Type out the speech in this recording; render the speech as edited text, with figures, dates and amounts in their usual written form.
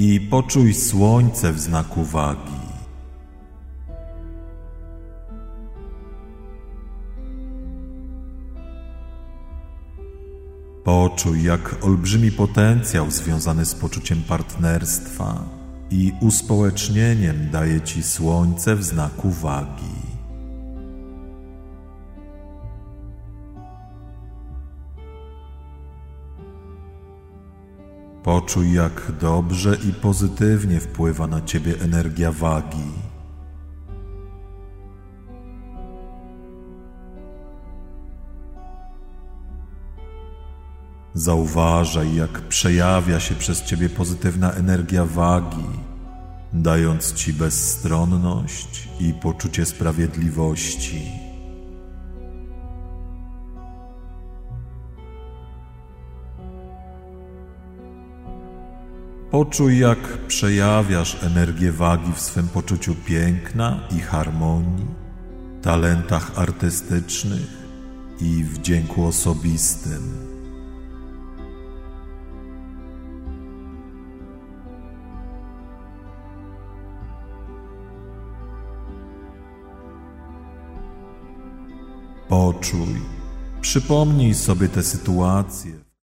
i poczuj słońce w znaku wagi. Poczuj, jak olbrzymi potencjał związany z poczuciem partnerstwa i uspołecznieniem daje Ci słońce w znaku wagi. Poczuj, jak dobrze i pozytywnie wpływa na Ciebie energia wagi. Zauważaj, jak przejawia się przez Ciebie pozytywna energia wagi, dając Ci bezstronność i poczucie sprawiedliwości. Poczuj, jak przejawiasz energię wagi w swym poczuciu piękna i harmonii, talentach artystycznych i wdzięku osobistym. Poczuj, przypomnij sobie te sytuacje,